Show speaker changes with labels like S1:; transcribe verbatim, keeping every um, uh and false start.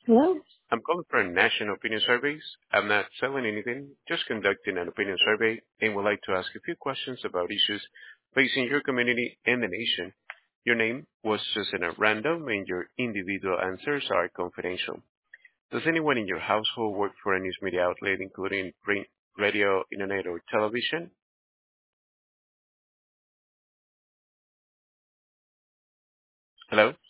S1: Hello?
S2: I'm calling for national opinion surveys. I'm not selling anything, just conducting an opinion survey and would like to ask a few questions about issues facing your community and the nation. Your name was chosen at random and your individual answers are confidential. Does anyone in your household work for a news media outlet, including print, radio, internet, or television? Hello?